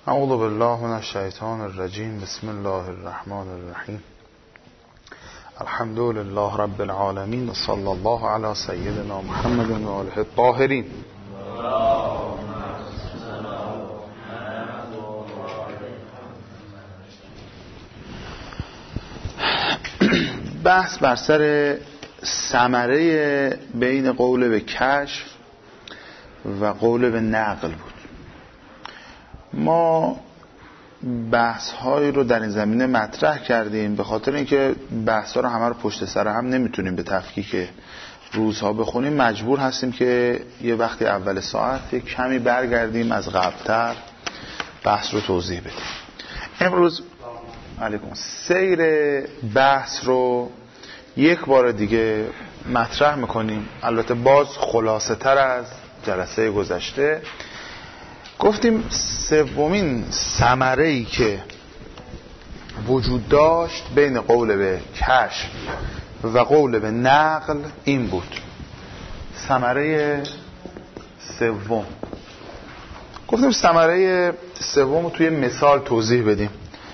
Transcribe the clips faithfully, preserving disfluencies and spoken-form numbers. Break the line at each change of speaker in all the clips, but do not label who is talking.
اعوذ بالله من الشیطان الرجیم. بسم الله الرحمن الرحیم. الحمد لله رب العالمین و صلی الله علی سیدنا محمد و آله الطاهرین. بحث بر سر ثمره بین قول به کشف و قول به نقل بود. ما بحث هایی رو در این زمینه مطرح کردیم، به خاطر اینکه بحث ها رو همه رو پشت سر هم نمیتونیم به تفکیک روزها بخونیم، مجبور هستیم که یه وقتی اول ساعت یک کمی برگردیم از قبلتر بحث رو توضیح بدیم. امروز علیکم سیر بحث رو یک بار دیگه مطرح میکنیم، البته باز خلاصه تر از جلسه گذشته. گفتیم سومین ثمره‌ای که وجود داشت بین قول به کشف و قول به نقل این بود. ثمره سوم گفتیم ثمره سوم رو توی مثال توضیح بدیم.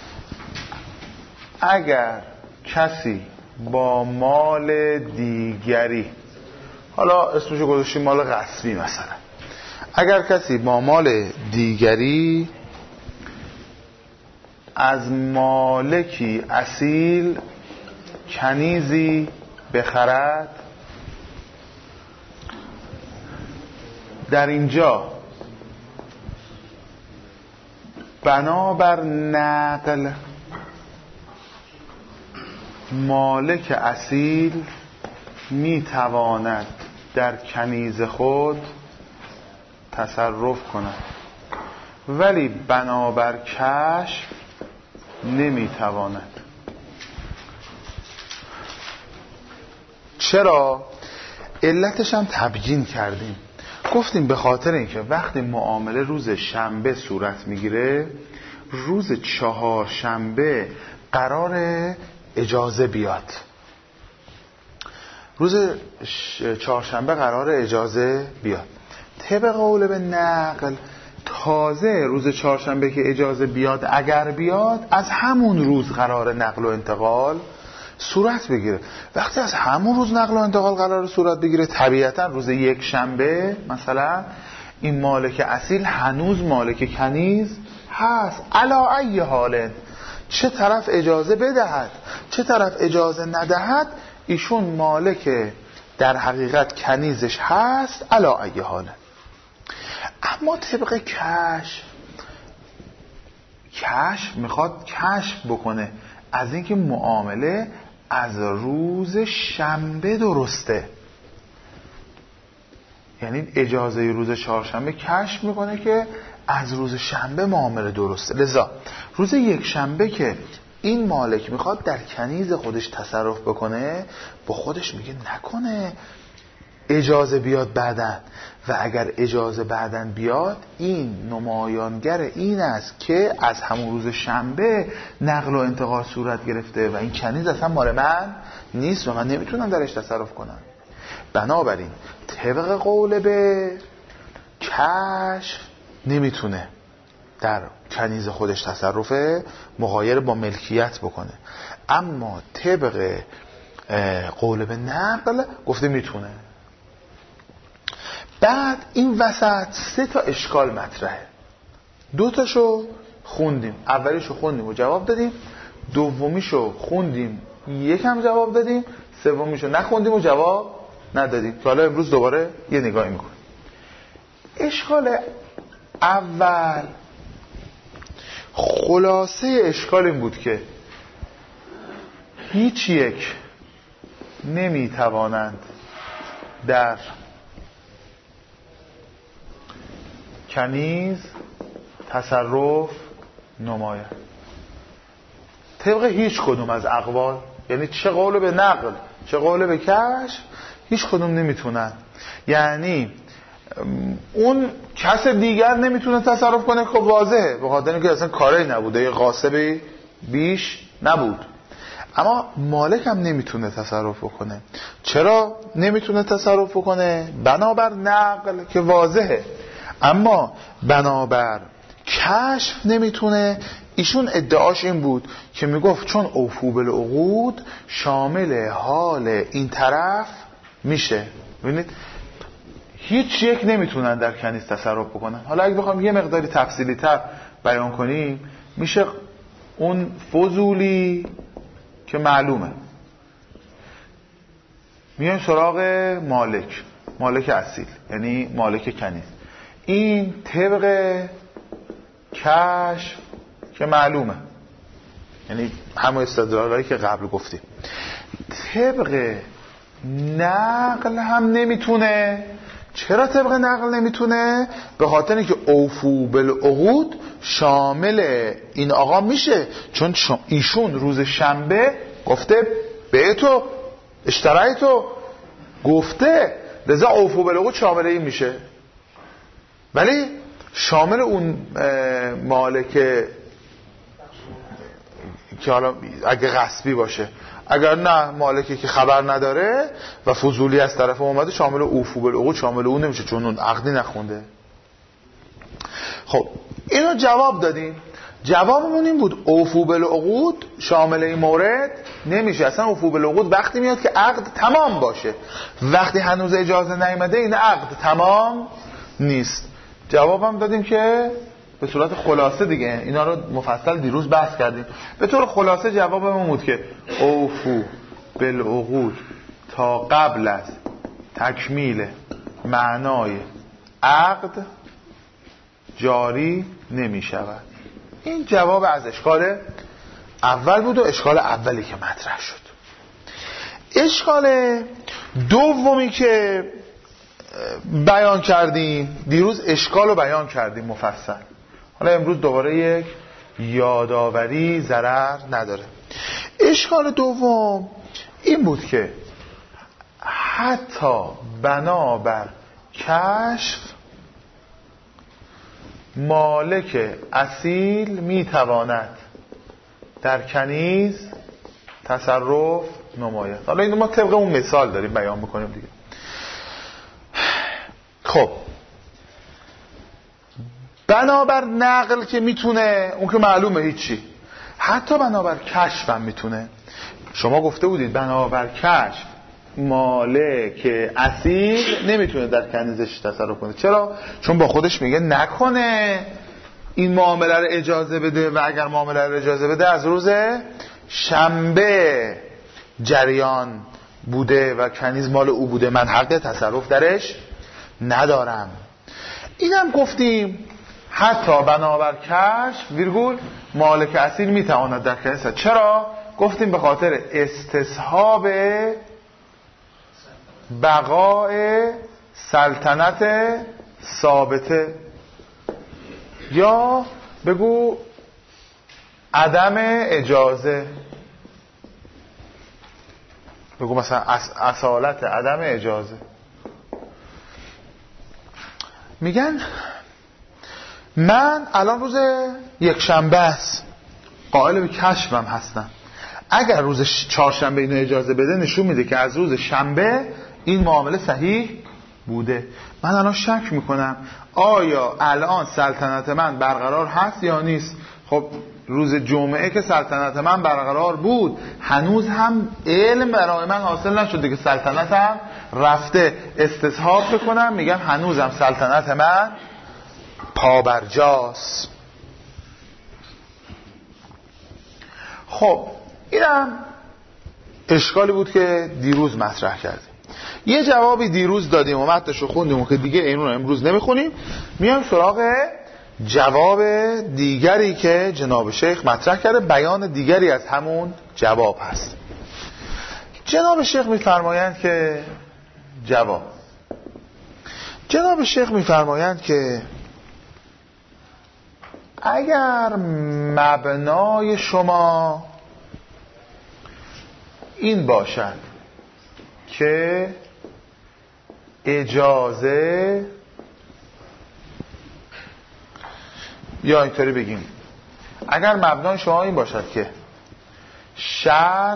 اگر کسی با مال دیگری، حالا اسمشو گذاشتیم مال غصبی مثلا، اگر کسی با مال دیگری از مالکی اصیل کنیزی بخرد، در اینجا بنابر نقل مالک اصیل میتواند در کنیز خود تصرف کند، ولی بنابر کشف نمیتواند. چرا؟ علتش هم تبیین کردیم. گفتیم به خاطر اینکه وقتی معامله روز شنبه صورت میگیره، روز چهارشنبه قرار اجازه بیاد. روز چهارشنبه قرار اجازه بیاد. طبق قول به نقل تازه روز چهارشنبه که اجازه بیاد، اگر بیاد، از همون روز قرار نقل و انتقال صورت بگیره. وقتی از همون روز نقل و انتقال قرار صورت بگیره، طبیعتا روز یک شنبه مثلا این مالک اصیل هنوز مالک کنیز هست. علا ای حال، چه طرف اجازه بدهد چه طرف اجازه ندهد، ایشون مالک در حقیقت کنیزش هست علا ای حال. اما طبق کشف، کشف میخواد کشف بکنه از اینکه معامله از روز شنبه درسته، یعنی اجازه روز چهارشنبه کشف میکنه که از روز شنبه معامله درسته. لذا روز یک شنبه که این مالک میخواد در کنیز خودش تصرف بکنه، با خودش میگه نکنه اجازه بیاد بعدن، و اگر اجازه بعدن بیاد این نمایانگر این است که از همون روز شنبه نقل و انتقال صورت گرفته و این کنیز اصلا مال من نیست و من نمیتونم درش تصرف کنم. بنابراین طبق قول به کشف نمیتونه در کنیز خودش تصرف مغایر با ملکیت بکنه، اما طبق قول به نقل گفته میتونه. بعد این وسط سه تا اشکال مطرحه. دو تاشو خوندیم، اولیشو خوندیم و جواب دادیم، دومیشو خوندیم یکم جواب دادیم، سومیشو نخوندیم و جواب ندادیم. حالا امروز دوباره یه نگاهی میکنیم. اشکال اول، خلاصه اشکال این بود که هیچ یک نمیتوانند در کنیز تصرف نمایند. طبق هیچ کدوم از اقوال، یعنی چه قول به نقل چه قول به کشف، هیچ کدوم نمیتونن. یعنی اون کس دیگر نمیتونه تصرف کنه، خب واضحه، به خاطر اینکه اصلا کاری نبوده، یه غاصبی بیش نبود. اما مالک هم نمیتونه تصرف کنه. چرا نمیتونه تصرف کنه؟ بنابر نقل که واضحه، اما بنابر کشف نمیتونه. ایشون ادعاش این بود که میگفت چون اوفو بالعقود شامل حال این طرف میشه. ببینید هیچ یک نمیتونن در کنیز تصرف بکنن. حالا اگه بخوام یه مقداری تفصیلی تر بیان کنیم میشه اون فضولی که معلومه. میایم سراغ مالک، مالک اصیل یعنی مالک کنیز. این طبق کشف که معلومه، یعنی همون استدلالایی که قبل گفتیم. طبق نقل هم نمیتونه. چرا طبق نقل نمیتونه؟ به خاطر اینکه اوفو بالعقود شامل این آقا میشه، چون ایشون روز شنبه گفته به تو اشترای تو گفته، لذا اوفو بالعقود شامل این میشه. ولی شامل اون مالک که حالا اگه غصبی باشه، اگر نه مالکی که خبر نداره و فضولی از طرف اومده شامل اوفو بالعقود شامل اون نمیشه، چون اون عقدی نخونده. خب اینو جواب دادیم. جوابمون این بود اوفو بالعقود شامل این مورد نمیشه. اصلا اوفو بالعقود وقتی میاد که عقد تمام باشه، وقتی هنوز اجازه نیامده این عقد تمام نیست. جوابم دادیم که به صورت خلاصه دیگه، اینا رو مفصل دیروز بحث کردیم. به طور خلاصه جوابمون بود که اوفو بالعقود تا قبل از تکمیل معنای عقد جاری نمی شود. این جواب از اشکال اول بود و اشکال اولی که مطرح شد. اشکال دومی که بیان کردیم دیروز، اشکال رو بیان کردیم مفصل. حالا امروز دوباره یک یادآوری ضرر نداره. اشکال دوم این بود که حتی بنابر کشف مالک اصیل میتواند در کنیز تصرف نماید. حالا این ما طبق اون مثال داریم بیان میکنیم دیگه. خب بنابر نقل که میتونه، اون که معلومه هیچی. حتی بنابر کشف هم میتونه. شما گفته بودید بنابر کشف مالک اصیل نمیتونه در کنیزش تصرف کنه. چرا؟ چون با خودش میگه نکنه این معامله رو اجازه بده و اگر معامله رو اجازه بده از روز شنبه جریان بوده و کنیز مال او بوده، من حق تصرف درش ندارم. اینم گفتیم حتی بنابر کشف ویرگول مالک اصیل میتواند در کنیز. چرا؟ گفتیم به خاطر استصحاب بقای سلطنت ثابته، یا بگو عدم اجازه، بگو مثلا اصالت عدم اجازه. میگن من الان روز یک شنبه است، قائل به کشفم هستم. اگر روز چهارشنبه اینو اجازه بده نشون میده که از روز شنبه این معامله صحیح بوده. من الان شک میکنم آیا الان سلطنت من برقرار هست یا نیست. خب روز جمعه که سلطنت من برقرار بود هنوز هم علم برای من حاصل نشده که سلطنتم رفته. استصحاب بکنم میگم هنوزم سلطنت من پابرجاست. خب اینم اشکالی بود که دیروز مطرح کردیم. یه جوابی دیروز دادیم و متنشو خوندیم که دیگه اینو امروز نمیخونیم. میام سراغ جواب دیگری که جناب شیخ مطرح کرده، بیان دیگری از همون جواب هست. جناب شیخ میفرمایند که جواب جناب شیخ میفرمایند که اگر مبنای شما این باشد که اجازه، یا اینطوری بگیم اگر مبنای شما این باشد که شرط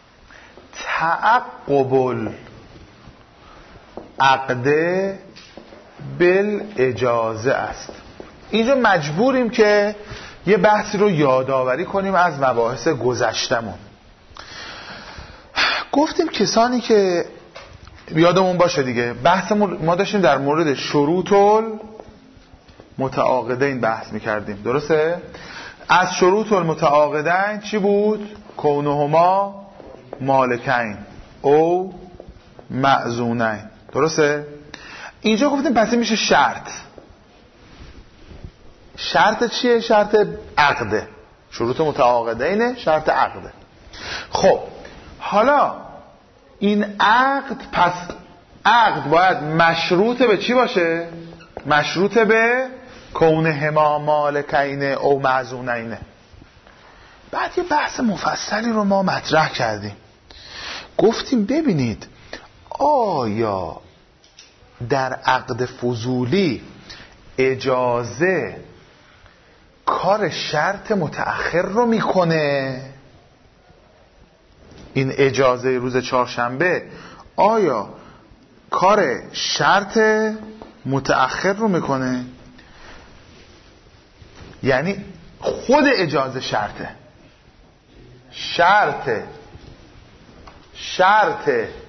تعقب عقد بالاجازه است. اینجا مجبوریم که یه بحثی رو یادآوری کنیم از مباحث گذشتمون. گفتیم کسانی که یادمون باشه دیگه بحثمون ما داشتیم در مورد شروط المتعاقدین بحث میکردیم، درسته؟ از شروط المتعاقدین چی بود؟ کونهما مالکین او مأذونین، درسته؟ اینجا گفتیم پس این میشه شرط. شرط چیه؟ شرط عقده. شروط متعاقدینه، شرط عقده. خب حالا این عقد، پس عقد باید مشروط به چی باشه؟ مشروط به کونهما مالکین او مأذونین. بعد یه بحث مفصلی رو ما مطرح کردیم، گفتیم ببینید آیا در عقد فضولی اجازه کار شرط متأخر رو میکنه؟ این اجازه روز چهارشنبه آیا کار شرط متأخر رو میکنه؟ یعنی خود اجازه شرطه، شرط شرط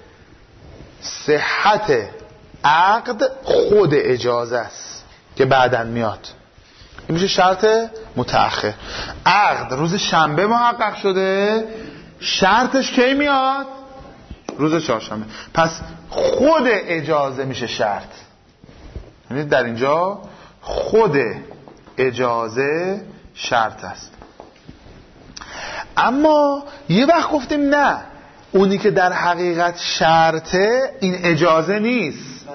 صحت عقد خود اجازه است که بعداً میاد. این میشه شرط متأخر. عقد روز شنبه محقق شده، شرطش کی میاد؟ روز چهارشنبه. پس خود اجازه میشه شرط. یعنی در اینجا خود اجازه شرط است. اما یه وقت گفتیم نه، اونی که در حقیقت شرطه این اجازه نیست،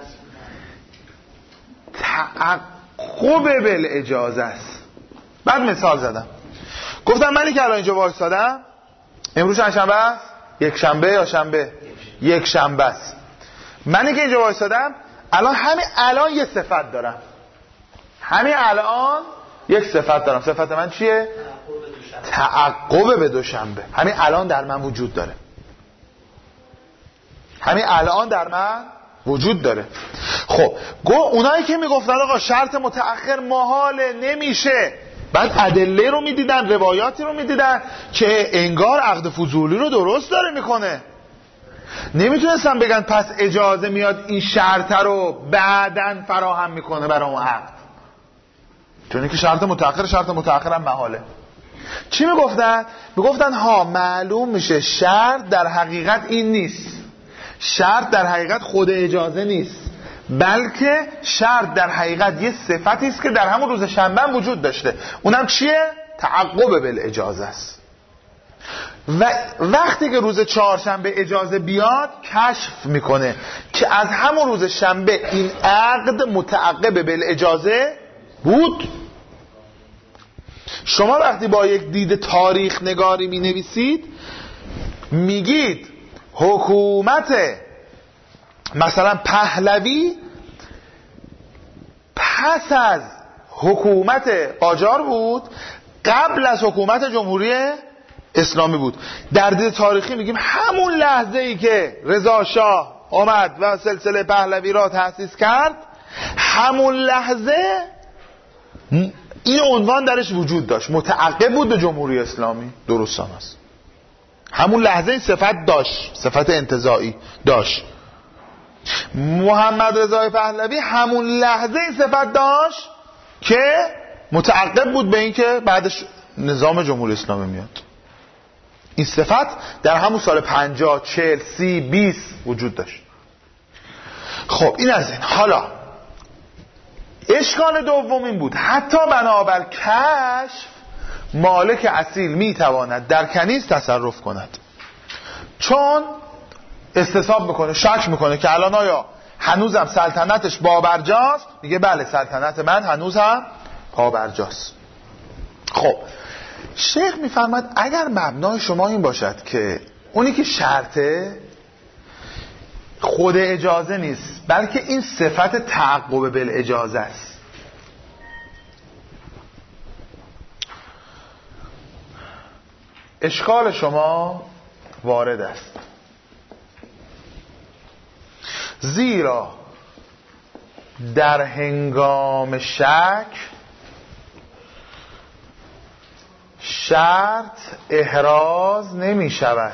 تعقب بالاجازه است. بعد مثال زدم، گفتم منی که الان اینجا وایسادم، امروز چند شنبه است؟ یک شنبه یا شنبه؟ یک شنبه است. منی که اینجا وایسادم الان همین الان یه صفت دارم، همین الان یک صفت دارم. صفت من چیه؟ تعقب به دوشنبه. همین الان در من وجود داره، همین الان در من وجود داره. خب گو اونایی که میگفتن آقا شرط متأخر محاله نمیشه، بعد ادله رو میدیدن، روایاتی رو میدیدن که انگار عقد فضولی رو درست داره میکنه، نمیتونستن بگن پس اجازه میاد این شرط رو بعداً فراهم میکنه برای اون عقد، چون که شرط متأخر شرط متأخر هم محاله. چی میگفتن؟ میگفتن ها معلوم میشه شرط در حقیقت این نیست، شرط در حقیقت خود اجازه نیست، بلکه شرط در حقیقت یه صفتی است که در همون روز شنبه هم وجود داشته. اونم چیه؟ تعقب بالاجازه است. و وقتی که روز چهارشنبه اجازه بیاد کشف میکنه که از همون روز شنبه این عقد متعقب بالاجازه بود. شما وقتی با یک دید تاریخ نگاری می نویسید میگید حکومت مثلا پهلوی پس از حکومت قاجار بود، قبل از حکومت جمهوری اسلامی بود. در دید تاریخی میگیم همون لحظه ای که رضا شاه آمد و سلسله پهلوی را تأسیس کرد، همون لحظه این عنوان درش وجود داشت، متعقب بود به جمهوری اسلامی. درست هم است، همون لحظه این صفت داشت، صفت انتزاعی داشت. محمد رضا پهلوی همون لحظه این صفت داشت که متعقب بود به این که بعدش نظام جمهوری اسلامی میاد. این صفت در همون سال پنجاه، چهل، سی، بیست وجود داشت. خب این از این. حالا اشکال دوم این بود حتی بنابر کشف مالک اصیل میتواند در کنیز تصرف کند، چون استصحاب میکنه، شک میکنه که الان آیا هنوزم سلطنتش پابرجاست؟ میگه بله سلطنت من هنوزم پابرجاست. خب شیخ میفرماد اگر مبنای شما این باشد که اونی که شرطه خود اجازه نیست بلکه این صفت تعقب بالاجازه است، اشکال شما وارد است، زیرا در هنگام شک شرط احراز نمی شود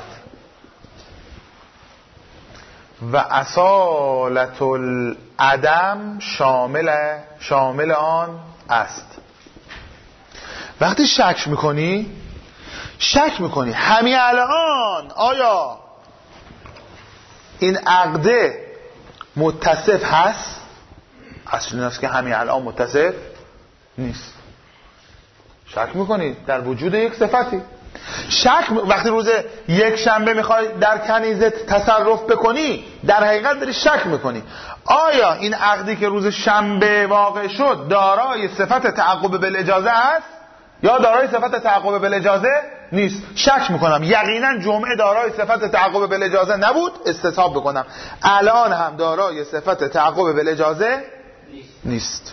و اصالت العدم شامل شامل آن است. وقتی شک میکنی شک میکنی همین الان آیا این عقده متصف هست؟ اصل این است که همین الان متصف نیست. شک میکنی در وجود یک صفتی. شک م... وقتی روز یک شنبه میخوای در کنیزت تصرف بکنی در حقیقت داری شک میکنی آیا این عقدی که روز شنبه واقع شد دارای صفت تعقب بالاجازه است یا دارای صفت تعقب بالاجازه نیست. شک میکنم یقینا جمعه دارای صفت تعقب بالاجازه نبود، استصحاب بکنم الان هم دارای صفت تعقب بالاجازه نیست.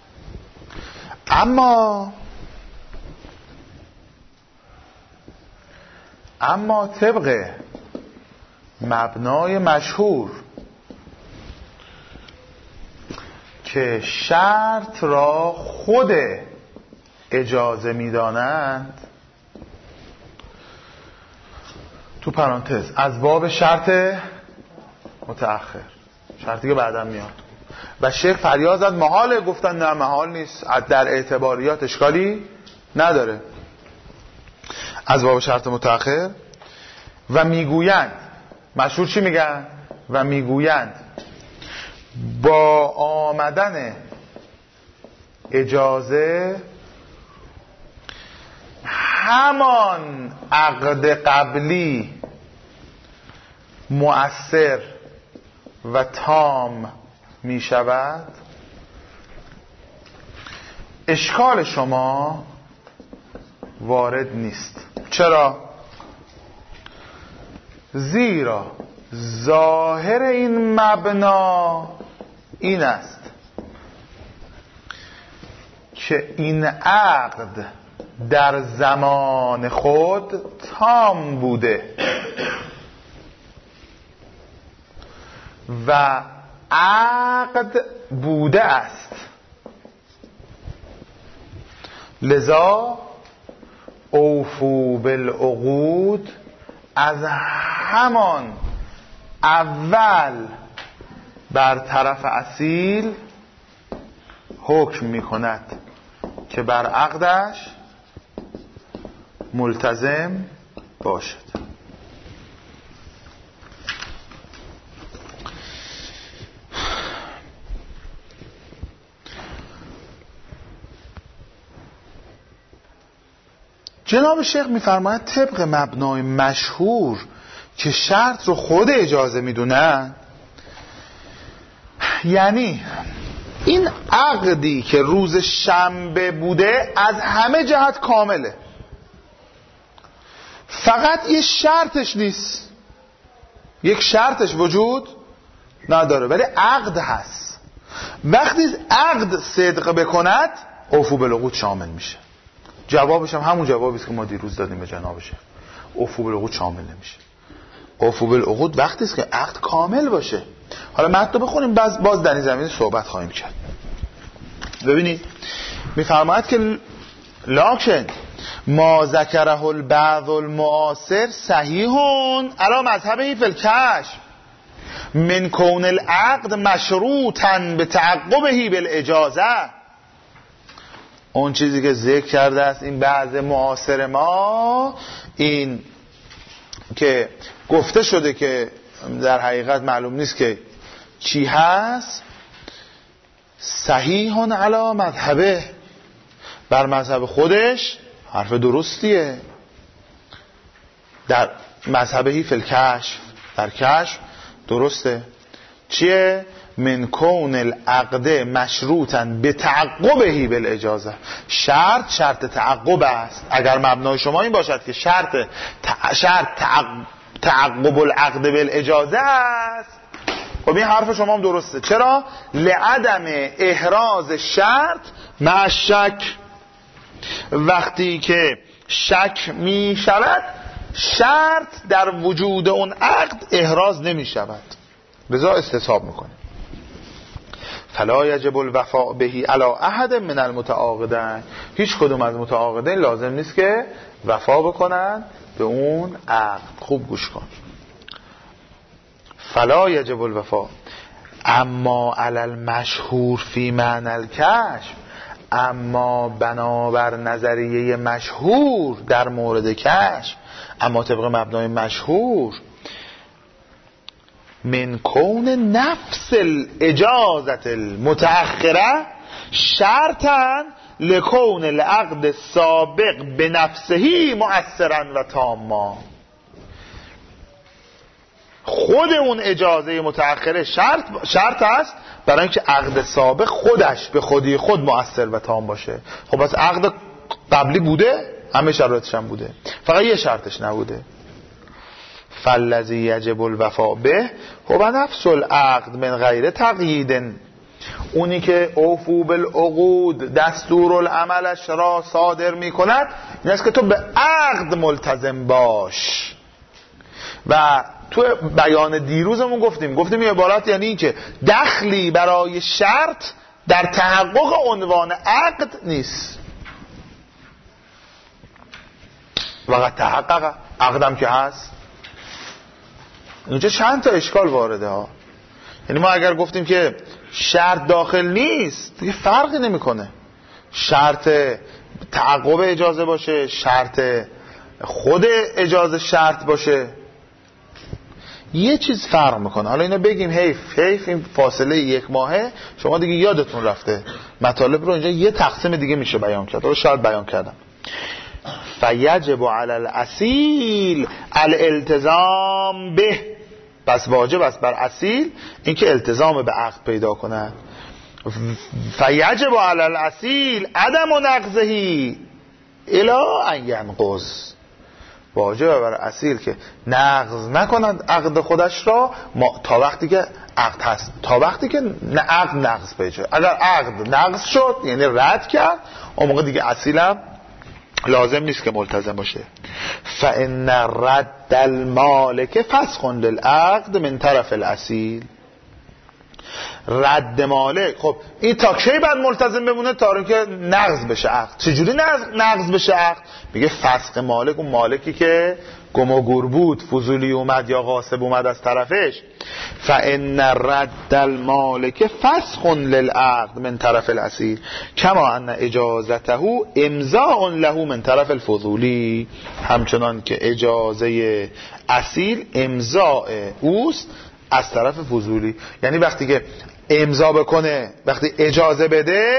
اما اما طبق مبنای مشهور که شرط را خود اجازه می‌دانند، تو پرانتز از باب شرط متأخر، شرطی که بعداً میاد و شیخ فریاد زد محاله، گفتن نه محال نیست، در اعتباریات اشکالی نداره. از باب شرط متأخر و میگویند مشهور چی میگن؟ و میگویند با آمدن اجازه همان عقد قبلی مؤثر و تام می شود. اشکال شما وارد نیست. چرا؟ زیرا ظاهر این مبنا این است که این عقد در زمان خود تام بوده و عقد بوده است، لذا اوفو بالعقود از همان اول بر طرف اصیل حکم می کند که بر عقدش ملتزم باشد. جناب شیخ میفرماید طبق مبنای مشهور که شرط رو خود اجازه میدونن، یعنی این عقدی که روز شنبه بوده از همه جهت کامله، فقط یه شرطش نیست، یک شرطش وجود نداره ولی عقد هست. وقتی عقد صدق بکند اوفو بالعقود شامل میشه. جوابش هم همون جوابی است که ما دیروز دادیم به جناب شیخ. اوفو بالعقود شامل نمیشه. اوفو بالعقود وقتی است که عقد کامل باشه. حالا متن رو بخونیم باز باز در این زمینه صحبت خواهیم کرد. ببینید میفرماید که لکن ما ذکره البعض المعاصر صحیح علی مذهبه فی الکشف من کون العقد مشروطا بتعقبه بالاجازه. اون چیزی که ذکر کرده است این بعض معاصر ما، این که گفته شده که در حقیقت معلوم نیست که چی هست، صحیح علی مذهبه، بر مذهب خودش حرف درستیه، در مذهبه فی الکشف، در کشف درسته. چیه؟ من کون العقد مشروطا بتعقبه بالاجازه. شرط شرط تعقب است. اگر مبنای شما این باشد که شرط شرط تعقب العقد بالاجازه است، خب این حرف شما هم درسته. چرا؟ لعدم احراز شرط مع شک. وقتی که شک می شود شرط در وجود اون عقد احراز نمی شود، لذا استصحاب میکنه. فلا یجب الوفاء بهی علی احد من المتعاقدین، هیچ کدوم از متعاقدین لازم نیست که وفا بکنن به اون عقد. خوب گوش کن. فلا یجب الوفاء اما علی المشهور فی معنی الکشف، اما بنابر نظریه مشهور در مورد کشف، اما طبق مبنای مشهور، من کون نفس الاجازت المتأخره شرطا لکون العقد سابق به نفسهی مؤثرا و تاما. خود اون اجازه متأخره شرط شرط است برای اینکه عقد سابق خودش به خودی خود مؤثر و تام باشه. خب پس عقد قبلی بوده، همه شرایطش هم بوده، فقط یه شرطش نبوده. فالذی یجب الوفاء به هو نفس العقد من غیر تقیید، اونی که اوفو بالعقود دستور العملش را صادر می کند این است که تو به عقد ملتزم باش. و تو بیان دیروزمون گفتیم گفتیم این عبارت یعنی این که دخلی برای شرط در تحقق عنوان عقد نیست. وقت تحقق عقدم که هست. اینجا چند تا اشکال وارده ها. یعنی ما اگر گفتیم که شرط داخل نیست دیگه فرقی نمیکنه، شرط تعقب اجازه باشه، شرط خود اجازه شرط باشه، یه چیز فرق میکنه. حالا اینو بگیم حیف حیف این فاصله یک ماهه شما دیگه یادتون رفته، مطالب رو اینجا یه تقسیم دیگه میشه بیان کرد، حالا شاید بیان کردم. فیجب علی الاصیل الالتزام به، پس واجب است بر اصیل اینکه التزام به عقد پیدا کنه. فیجب علی الاصیل عدم نقضه الی ان ینقض، واجب بر اصیل که نقض نکنند عقد خودش را ما تا وقتی که عقد هست، تا وقتی که عقد نقض پیدا. اگر عقد نقض شد یعنی رد کرد، اون موقع دیگه اصیلم لازم نیست که ملتزم باشه. فان رد المالک فسخ للعقد من طرف الاصیل، رد مالک خب این تا کی بعد ملتزم بمونه؟ تا اینکه نقض بشه عقد. چجوری نقض بشه عقد؟ میگه فسخ مالک، اون مالکی که گم و گور بود، فضولی اومد یا غاصب اومد از طرفش. فان رد المالک فسخ للعقد من طرف الاصیل کما ان اجازته امضاء له من طرف الفضولی، همچنان که اجازه اصیل امضاء اوست از طرف فضولی. یعنی وقتی که امضا بکنه، وقتی اجازه بده،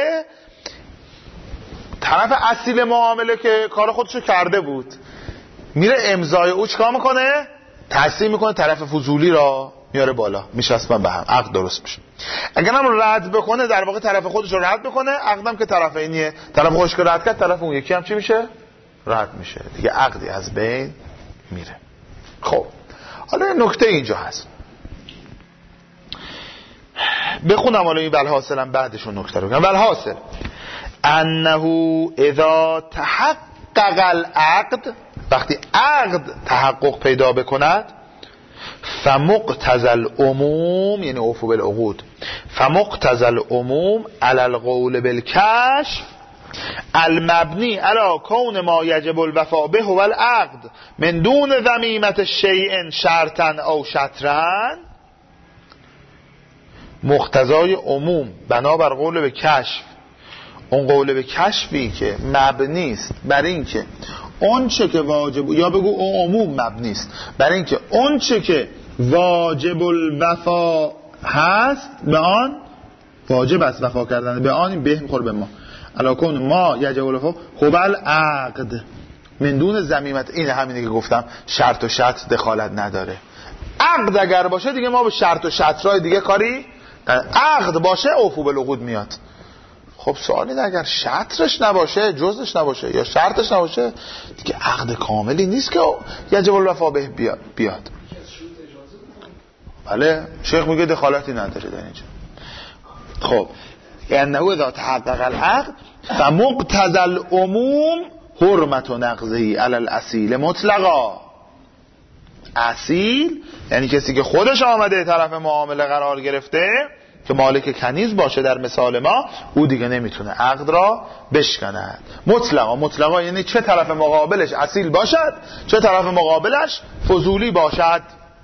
طرف اصیل معامله که کار خودشو کرده بود میره امضای او چیکار میکنه؟ تصحیح میکنه، طرف فضولی را میاره بالا، میشسبن به هم، عقد درست میشه. اگر هم رد بکنه در واقع طرف خودش رو رد بکنه، عقدم که طرف اینیه، طرف خودش که رد کرد طرف اون یکی هم چی میشه؟ رد میشه دیگه، عقدی از بین میره. خب حالا نکته اینجا هست بخونم، حالا این والحاصل هم بعدشون نکته رو بگم. والحاصل انه اذا تحقق العقد، وقتی عقد تحقق پیدا بکند، فمقتضى العموم یعنی اوفو بالعقود، فمقتضى العموم علی القول بالکشف المبنی علی کون ما یجب الوفاء به هو العقد من دون ذمیمة شیء شرطا او شطرا. مقتضای عموم بنابر قول به کشف، اون قول به کشفی که مبنی است بر این که اون چه که واجب، یا بگو اون عموم مبنی است بر این که اون چه که واجب الوفا هست به آن واجب است وفا کردن، به آن به میخوره به ما علا کن ما یجب الوفا هو العقد من دون ضمیمة. این همینه که گفتم شرط و شطر دخالت نداره. عقد اگر باشه دیگه ما به شرط و شطرهای دیگه کاری، عقد باشه اوفو بالعقود میاد. خب سوالی نه اگر شطرش نباشه، جزش نباشه یا شرطش نباشه دیگه عقد کاملی نیست که یجب الوفا به بیاد. بله شیخ میگه دخالتی نداره در اینجا. خب یعنی اذا تحقق العقد فمقتضى العموم حرمت نقضه علی الاصیل مطلقا. اصیل یعنی کسی که خودش آمده طرف معامله قرار گرفته، که مالک کنیز باشه در مثال ما، او دیگه نمیتونه عقد را بشکند. مطلقا مطلقا یعنی چه طرف مقابلش اصیل باشد، چه طرف مقابلش فضولی باشد.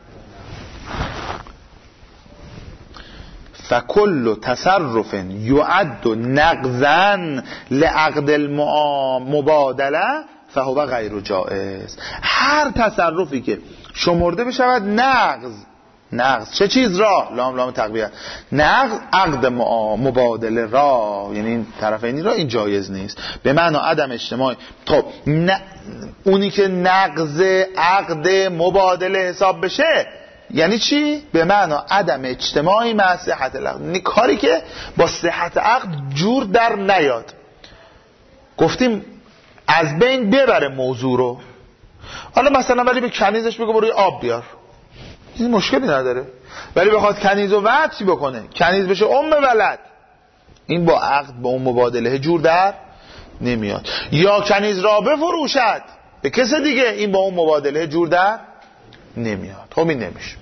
فکل تصرف یعد نقضا لعقد المبادله فهو غیر جائز. هر تصرفی که شمرده بشود نقض، نقض چه چیز را؟ لام لام تقویه، نقض عقد مبادله را، یعنی این طرفینی را، این جایز نیست. به معنی عدم اجتماعی. خب ن... اونی که نقض عقد مبادله حساب بشه یعنی چی؟ به معنی عدم اجتماعی مع صحت العقد، یعنی کاری که با صحت عقد جور در نیاد. گفتیم از بین ببره موضوع رو. حالا مثلا ولی به کنیزش بگو برو آب بیار، این مشکلی نداره. ولی بخواد کنیز رو وقتی بکنه، کنیز بشه ام ولد، این با عقد با اون مبادله جور در نمیاد. یا کنیز را بفروشد به کس دیگه، این با اون مبادله جور در نمیاد. خب این نمیشه.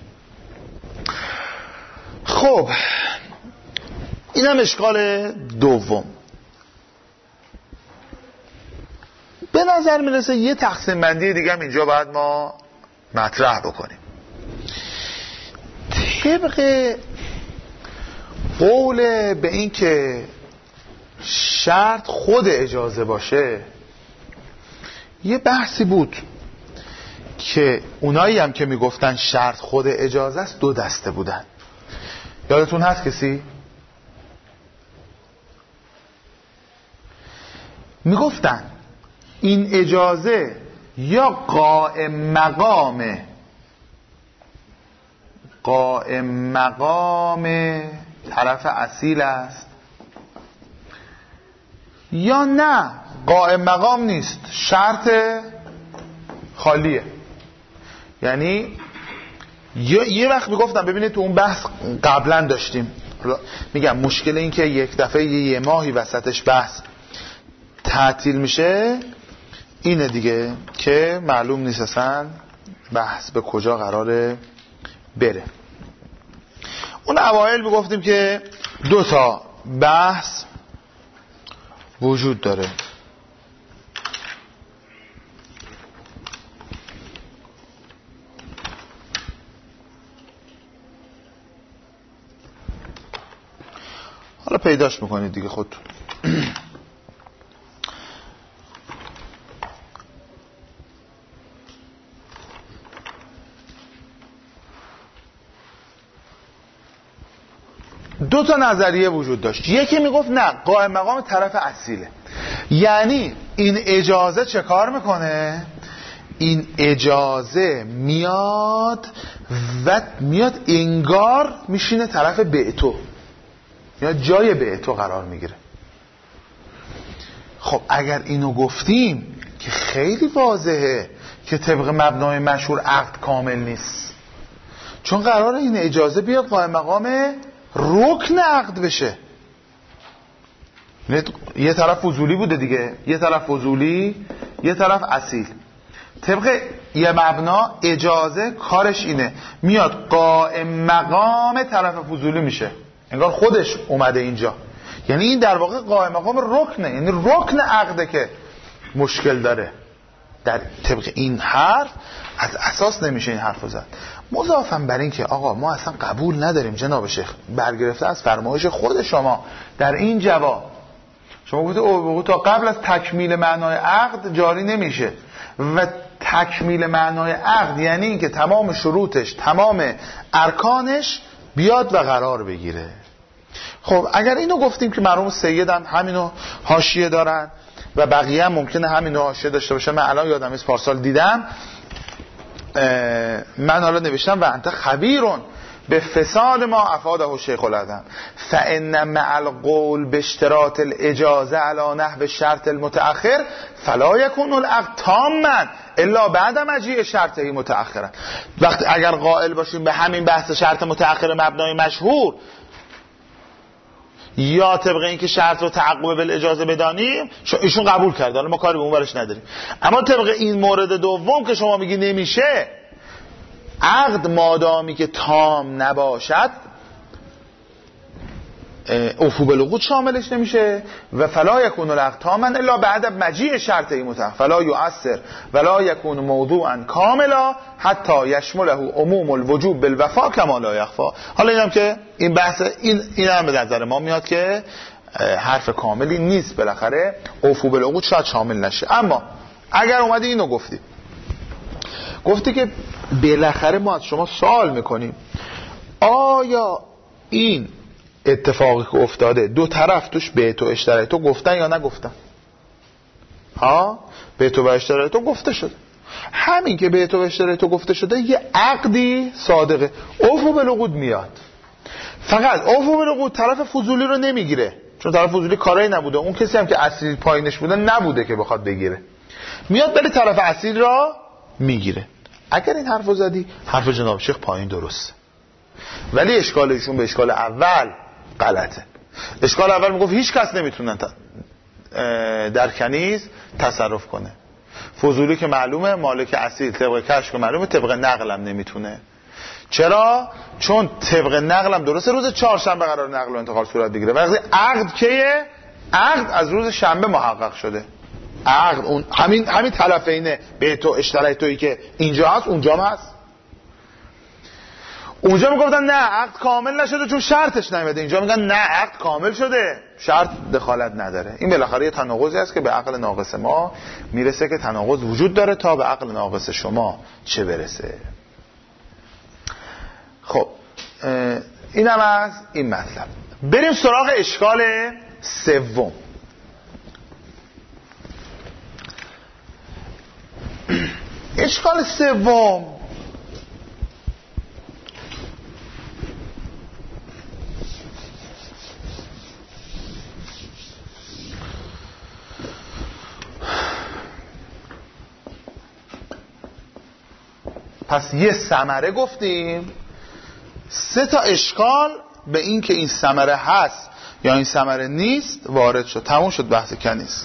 خب این هم اشکال دوم. به نظر میرسه یه تقسیم بندی دیگه هم اینجا باید ما مطرح بکنیم. طبق قول به این که شرط خود اجازه باشه، یه بحثی بود که اونایی هم که میگفتن شرط خود اجازه است دو دسته بودن. یادتون هست کسی؟ میگفتن این اجازه یا قائم مقامه، قائم مقام طرف اصیل است، یا نه قائم مقام نیست، شرط خالیه. یعنی یه وقت میگفتم، ببینید تو اون بحث قبلا داشتیم، میگم مشکل این که یک دفعه یه ماهی وسطش بحث تعطیل میشه اینه دیگه که معلوم نیست اصلا بحث به کجا قراره بره. اون اوایل میگفتیم که دو تا بحث وجود داره. حالا پیداش میکنید دیگه خودتون. دو تا نظریه وجود داشت. یکی میگفت نه، قائم مقام طرف اصیله. یعنی این اجازه چه کار میکنه؟ این اجازه میاد و میاد انگار میشینه طرف بعتو، یا جای بعتو قرار میگیره. خب اگر اینو گفتیم که خیلی واضحه که طبق مبنای مشهور عقد کامل نیست، چون قراره این اجازه بیاد قائم مقام رکن عقد بشه. یه طرف فضولی بوده دیگه، یه طرف فضولی، یه طرف اصیل. طبق یه مبنا اجازه کارش اینه، میاد قائم مقام طرف فضولی میشه، انگار خودش اومده اینجا. یعنی این در واقع قائم مقام رکنه، یعنی رکن عقده که مشکل داره. در طبق این حرف از اساس نمیشه این حرف زد. مضافاً بر این که آقا ما اصلا قبول نداریم جناب شیخ، برگرفته از فرمایش خود شما در این جواب، شما گفتید او تا قبل از تکمیل معنای عقد جاری نمیشه، و تکمیل معنای عقد یعنی این که تمام شروطش، تمام ارکانش بیاد و قرار بگیره. خب اگر اینو گفتیم که مرحوم سید هم همینو حاشیه دارن و بقیه هم ممکنه همینو حاشیه داشته باشه. من الان یادم از پارسال دیدم، من حالا نوشتم و انت خبیرون به فساد ما افاده شیخ الادم فان مع القول به اشتراط الاجازه علی نحو شرط المتأخر فلا یکون العقد تاما الا بعد مجیء شرطه متأخرا. وقتی اگر قائل باشیم به همین بحث شرط متأخر مبنای مشهور، یا طبق این که شرط رو تعقب بالاجازه بدانیم، ایشون قبول کرد، حالا ما کاری به اون ورش نداریم. اما طبق این مورد دوم که شما میگی نمیشه، عقد مادامی که تام نباشد اوفو بالعقود شاملش نمیشه و فلا یکون العقد تاما الا بعد مجیء شرط متعهد فلا یؤثر ولا یکون موضوعا کاملا حتی یشمله عموم الوجوب بالوفا کما لا یخفا. حالا اینم که این بحث این این هم به نظر ما میاد که حرف کاملی نیست، بالاخره اوفو بالعقود شاید شامل نشه. اما اگر اومدی اینو گفتی گفتی که بالاخره ما از شما سوال میکنیم آیا این اتفاقی که افتاده دو طرف توش بیع و اشترای تو گفتن یا نگفتن؟ ها بیع و اشترای تو گفته شده. همین که بیع و اشترای تو گفته شده یه عقدی صادقه، اوفو بالعقود میاد. فقط اوفو بالعقود طرف فضولی رو نمیگیره، چون طرف فضولی کاری نبوده، اون کسی هم که اصیل پایینش بوده نبوده که بخواد بگیره، میاد ولی طرف اصیل را میگیره. اگر این حرفو زدی حرف جناب شیخ پایین درسته، ولی اشکالشون به اشکال اول غلطه. اشکال اول میگفت هیچ کس نمیتونه در کنیز تصرف کنه. فضولی که معلومه، مالک اصیل طبق کشف که معلومه، طبق نقلم نمیتونه. چرا؟ چون طبق نقلم درسته روز چهارشنبه قرار نقل و انتقال صورت بگیره، وقتی عقد کیه؟ عقد از روز شنبه محقق شده. عقد اون همین همین طرفینه، به تو اشترای تویی که اینجا هست اونجا هم هست. اونجا میگفتن نه عقد کامل نشده چون شرطش نیامده، اینجا میگن نه عقد کامل شده شرط دخالت نداره. این بالاخره یه تناقضی است که به عقل ناقص ما میرسه که تناقض وجود داره، تا به عقل ناقص شما چه برسه. خب اینم از این مطلب. بریم سراغ اشکال سوم. اشکال سوم پس یه ثمره گفتیم، سه تا اشکال به این که این ثمره هست یا این ثمره نیست وارد شد. تموم شد بحث کنیز.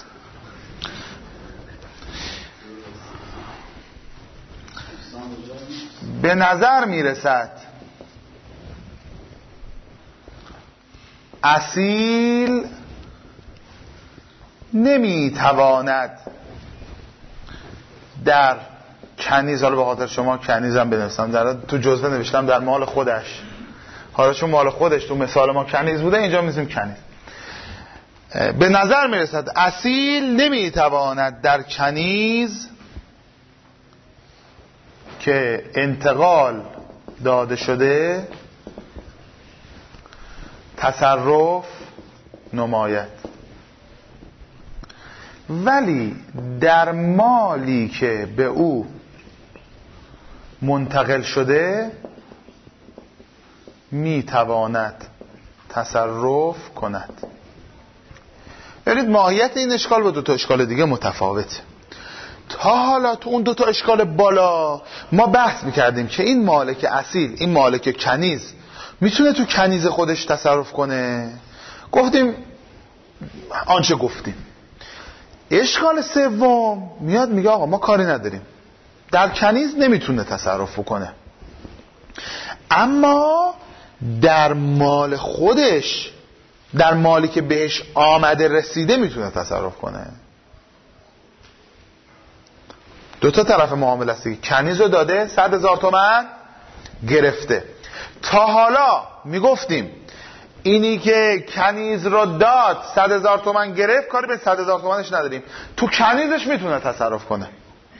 به نظر میرسد اصیل نمیتواند در کنیز، حالا به خاطر شما کنیزم بنویسم، در تو جزوه نوشتم در مال خودش، حالا چون مال خودش تو مثال ما کنیز بوده اینجا میذاریم کنیز. به نظر میرسد اصیل نمیتواند در کنیز که انتقال داده شده تصرف نماید، ولی در مالی که به او منتقل شده میتواند تصرف کند. ببینید ماهیت این اشکال با دو تا اشکال دیگه متفاوته. تا حالا تو اون دو تا اشکال بالا ما بحث میکردیم که این مالک اصیل، این مالک کنیز میتونه تو کنیز خودش تصرف کنه، گفتیم آنچه گفتیم. اشکال سوم میاد میگه آقا ما کاری نداریم، در کنیز نمیتونه تصرف کنه، اما در مال خودش، در مالی که بهش آمده رسیده میتونه تصرف کنه. دو تا طرف معامله است. کنیز رو داده صد هزار تومان گرفته. تا حالا میگفتیم اینی که کنیز رو داد صد هزار تومان گرفت، کاری به صد هزار تومانش نداریم، تو کنیزش میتونه تصرف کنه.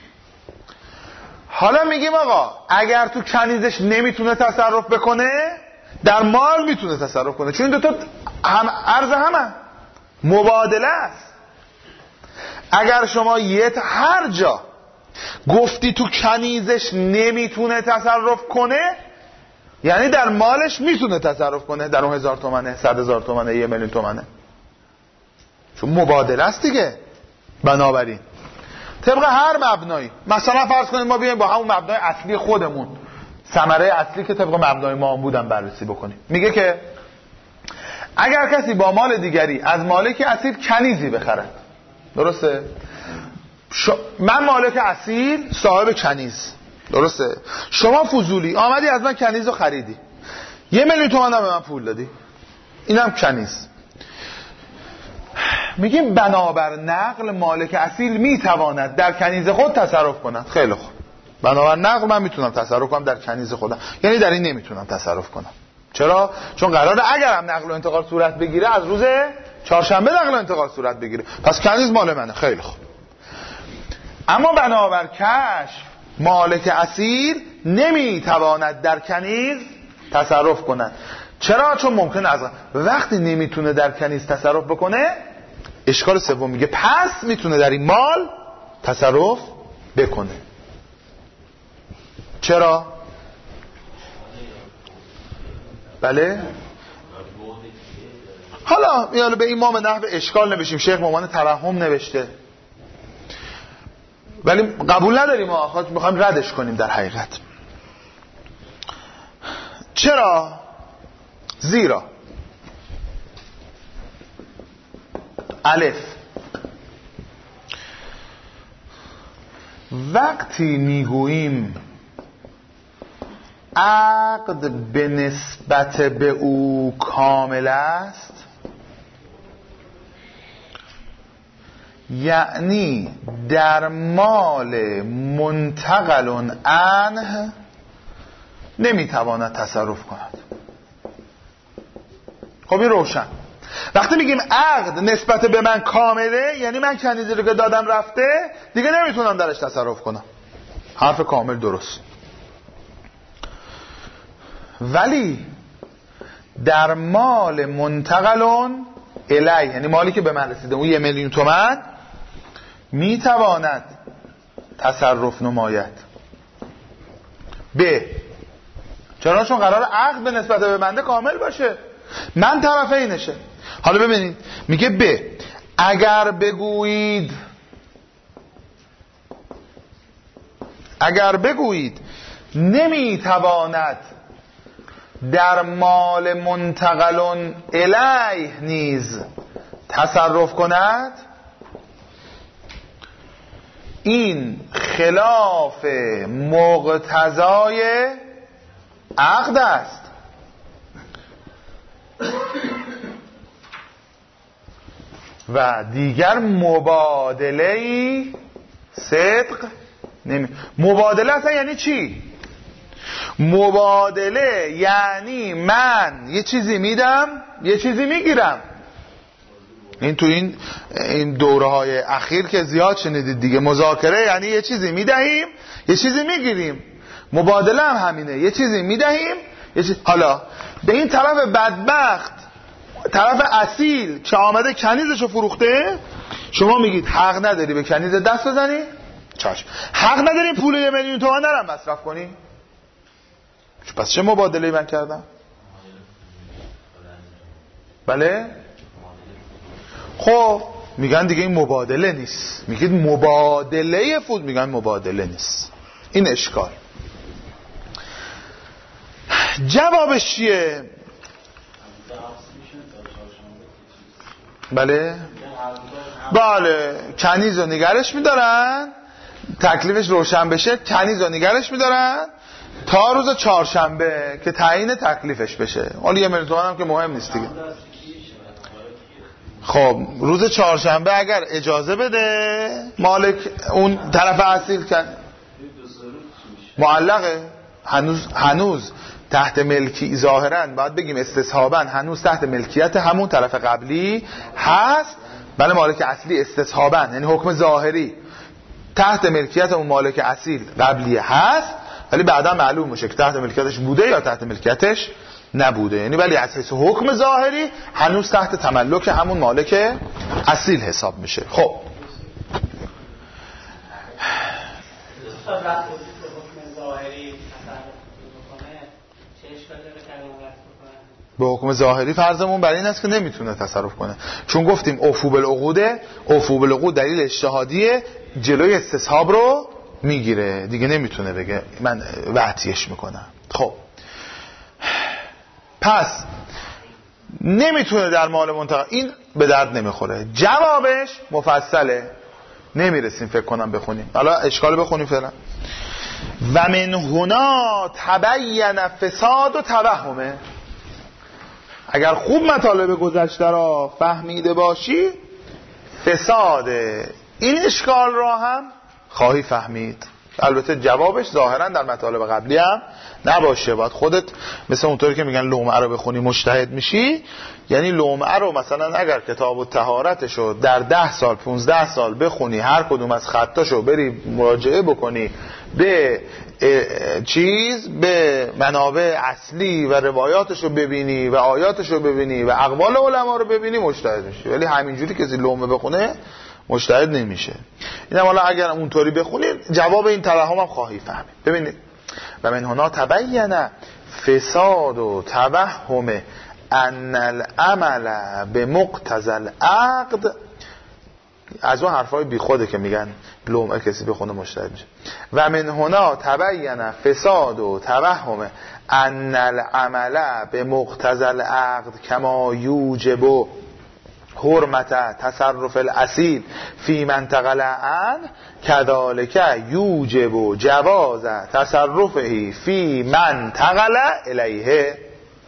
حالا میگیم آقا اگر تو کنیزش نمیتونه تصرف بکنه در مال میتونه تصرف کنه، چون این دوتا هم عرض همه مبادله است. اگر شما یه هر جا گفتی تو کنیزش نمیتونه تصرف کنه یعنی در مالش میتونه تصرف کنه، در اون هزار تومنه، صد هزار تومنه، یه میلیون تومنه، چون مبادله است دیگه. بنابراین طبق هر مبنایی، مثلا فرض کنید ما بیایم با همون مبنای اصلی خودمون، ثمره اصلی که طبق مبنای ما هم بودن بررسی بکنیم. میگه که اگر کسی با مال دیگری از مالک اصیل کنیزی بخرد، درسته؟ ش... من مالک اصیل صاحب کنیز، درسته؟ شما فضولی آمدی از من کنیز رو خریدی، یه میلیون تومان هم به من پول دادی، اینم کنیز. میگیم بنابر نقل مالک اصیل میتواند در کنیز خود تصرف کند. خیلی خوب، بنابر نقل من میتونم تصرف کنم در کنیز خودم، یعنی در این نمیتونم تصرف کنم. چرا؟ چون قراره اگرم نقل و انتقال صورت بگیره از روز چهارشنبه نقل و انتقال صورت بگیره، پس کنیز مال منه. خیلی خوب. اما بنابر کشف مالک اصیل نمیتواند در کنیز تصرف کند. چرا؟ چون ممکنه از وقتی نمیتونه در کنیز تصرف بکنه، اشکال سوم میگه پس میتونه در این مال تصرف بکنه. چرا؟ بله؟ حالا یالا به امام نحو اشکال نبشیم، شیخ مامان ترحم نوشته، ولی قبول نداریم، آخوات میخوایم ردش کنیم در حقیقت. چرا؟ زیرا الف وقتی میگوییم عقد به نسبت به او کامل است، یعنی در مال منتقل عنه نمیتواند تصرف کند. خب این روشن. وقتی میگیم عقد نسبت به من کامله، یعنی من کنیزی رو که دادم رفته دیگه نمیتونم درش تصرف کنم. حرف کامل درست. ولی در مال منتقل الیه، یعنی مالی که به من رسیده، اون یه میلیون تومان، میتواند تصرف نماید. ب چرا؟ چون قرار عقد به نسبت به بنده کامل باشه، من طرفینشه. حالا ببینید میگه ب اگر بگویید اگر بگویید نمیتواند در مال منتقل الیه نیز تصرف کند، این خلاف مقتضای عقد است. و دیگر مبادله‌ای صدق نمی. مبادله اصلا یعنی چی؟ مبادله یعنی من یه چیزی میدم یه چیزی میگیرم. این تو این این دوره‌های اخیر که زیاد شنیدید دیگه. مذاکره یعنی یه چیزی میدهیم یه چیزی میگیریم. مبادله هم همینه، یه چیزی میدهیم یه چیز. حالا به این طرف بدبخت، طرف اصیل که آمده کنیزشو فروخته، شما میگید حق نداری به کنیز دست بزنی؟ چشم. حق نداری پول یه میلیون تومان درم مصرف کنی؟ پس چه مبادله‌ای من کردم؟ بله؟ خب میگن دیگه این مبادله نیست. میگید مبادله فود، میگن مبادله نیست. این اشکال. جوابش چیه؟ بله؟ بله، کنیز رو نگرش میدارن، تکلیفش روشن بشه، کنیز رو نگرش میدارن تا روز چهارشنبه که تعیین تکلیفش بشه. حالا یه میلیون تومان هم که مهم نیست دیگه. خب روز چهارشنبه اگر اجازه بده مالک اون طرف اصیل کن معلقه، هنوز هنوز تحت ملکی، ظاهرا باید بگیم استصحابا هنوز تحت ملکیت همون طرف قبلی هست. بله مالک اصلی استصحابا یعنی حکم ظاهری تحت ملکیت اون مالک اصیل قبلی هست، ولی بعدا معلوم میشه که تحت ملکیتش بوده یا تحت ملکیتش نبوده. یعنی ولی از حیث حکم ظاهری هنوز تحت تملک همون مالک اصیل حساب میشه. خب به حکم ظاهری فرضمون برای این است که نمیتونه تصرف کنه، چون گفتیم اوفو بالعقوده، اوفو بالعقود دلیل اجتهادیه، جلوی استصحاب رو میگیره دیگه، نمیتونه بگه من وعطیش میکنم. خب پس نمیتونه در مال منتقل، این به درد نمیخوره. جوابش مفصله، نمیرسیم فکر کنم بخونیم. حالا اشکال بخونیم فعلا. و من هنا تبین فساد و توهمه. اگر خوب مطالب گذشته را فهمیده باشی فساد این اشکال را هم خواهی فهمید. البته جوابش ظاهرا در مطالب قبلی هم نباشه. باید خودت مثل اونطوری که میگن لومعه رو بخونی مجتهد میشی، یعنی لومعه رو مثلا اگر کتاب الطهارتشو در ده سال پونزده سال بخونی، هر کدوم از خطاشو بری مراجعه بکنی، به چیز به منابع اصلی و روایاتشو ببینی و آیاتشو ببینی و اقوال علما رو ببینی، مجتهد میشی. ولی همینجوری کسی لومه بخونه مجتهد نمیشه. اینم حالا اگر اونطوری بخونید جواب این توهم هم خواهی فهمید. ببینید و من هنا تبین فساد و توهم ان العمل به مقتضی العقد، از اون حرفای بی خوده که میگن لومه کسی بخونه مجتهد میشه. و من هنا تبین فساد و توهم ان العمل به مقتضی العقد کما یوجب حرمت تصرف الاصیل فی منتقل عن کذالک یوجب جواز تصرفه فی منتقل الیه.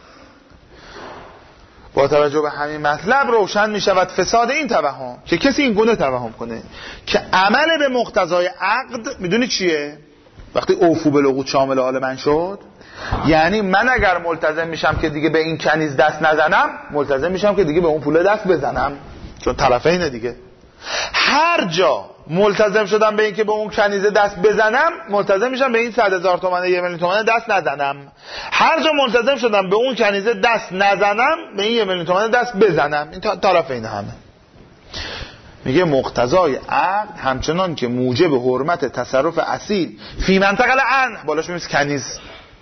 با توجه به همین مطلب روشن می شود فساد این توهم که کسی این گونه توهم کنه که عمل به مقتضای عقد میدونی چیه؟ وقتی اوفو بالعقود شامل حال من شد، یعنی من اگر ملتزم میشم که دیگه به این کنیز دست نزنم، ملتزم میشم که دیگه به اون پول دست بزنم، چون طرفینه دیگه. هر جا ملتزم شدم به این که به اون کنیزه دست بزنم، ملتزم میشم به این صد هزار تومنه یه میلیون تومنه دست نزنم. هر جا ملتزم شدم به اون کنیزه دست نزنم، به این یه میلیون تومنه دست بزنم. این طرفین همه. میگه مقتضای عقد همچنان که موجب حرمت تصرف اصیل فی منطقه عن، بالاش میمیز کنیز.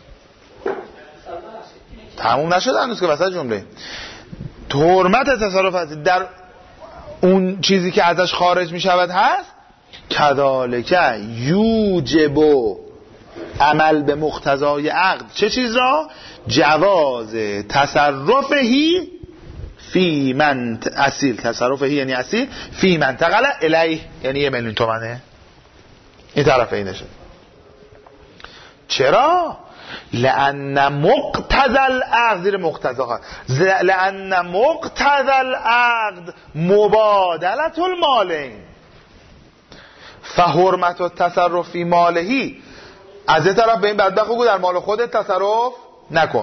تموم نشده هنوز که وسط جمله. حرمت تصرف اصیل در اون چیزی که ازش خارج میشود هست، کذالک یوجب عمل به مقتضای عقد چه چیز را؟ جواز تصرفهی فی من اصیل، تصرفهی یعنی اصیل، فی منتقل الیه یعنی یه میلیون تومنه. این طرف اینشه. چرا؟ لأن مقتضى العقد، زیر مقتضا ها، لأن مقتضى العقد مبادلة المالین فحرمت التصرف فی مالهی. از این طرف به این بدبخت بگو در مال خودت تصرف نکن،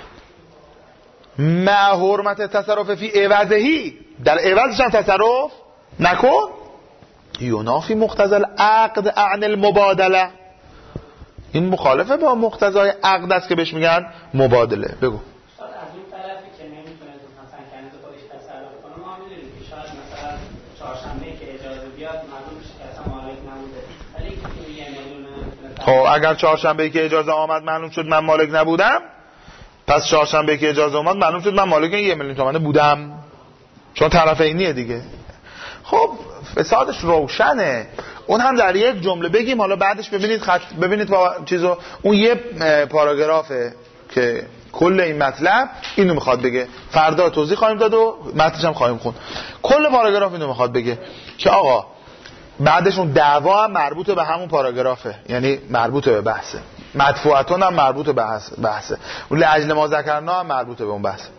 مع حرمت تصرف فی عوضهی، در عوضش هم تصرف نکن. ینافی مقتضى العقد عن المبادله. این مخالفه با مقتضای عقد است که بهش میگن مبادله. بگو.
شاید از اون طرفی که نمیتونه مثلا کنیز خودش تصرف کنه، ما میدونیم که شاید مثلا چهارشنبه که اجازه بیاد معلوم میشه که اصلا مالک نبوده، ولی که یه میلیون نمیتونه.
خب اگر چهارشنبه که اجازه آمد معلوم شد من مالک نبودم، پس چهارشنبه که اجازه اومد معلوم شد من مالک یه میلیون تومانه بودم، چون طرفینیه دیگه. خب فسادش روشنه. اون هم در یک جمله بگیم، حالا بعدش ببینید خط ببینید با چیزو، اون یه پاراگرافه که کل این مطلب اینو میخواد بگه. فردا توضیح خواهیم داد و متنش هم خواهیم خوند. کل پاراگراف اینو میخواد بگه که آقا بعدش اون دعوا هم مربوط به همون پاراگرافه، یعنی مربوط به بحثه. مدفوعتون هم مربوط به بحثه. اون لاجل ما ذکرنا هم مربوط به اون بحثه.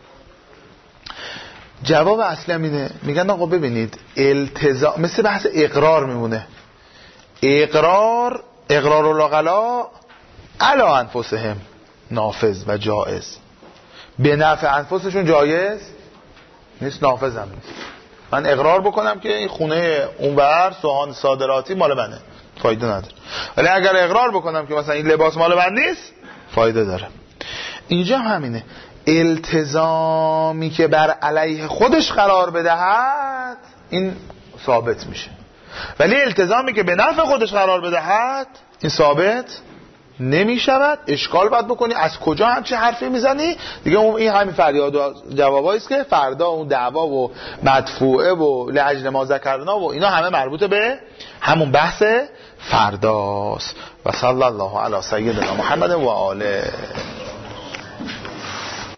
جواب اصلی هم اینه، میگن آقا ببینید التزام مثل بحث اقرار میمونه. اقرار اقرار الاغلا علی انفسهم نافذ و جائز، به نفع انفسشون جایز نیست، نافذ هم نیست. من اقرار بکنم که این خونه اونور سوهان صادراتی مال منه، فایده نداره. ولی اگر اقرار بکنم که مثلا این لباس مال من نیست، فایده داره. اینجا همینه، التزامی که بر علیه خودش قرار بدهد این ثابت میشه، ولی التزامی که به نفع خودش قرار بدهد این ثابت نمیشود. اشکال باید بکنی از کجا همچه حرفی میزنی دیگه. اون این همین فریاد و جوابایی است که فردا اون دعوا و مدفوعه و لاجل ما ذکرنا و اینا همه مربوط به همون بحث فرداست. و صلی الله علی سیدنا محمد و آله.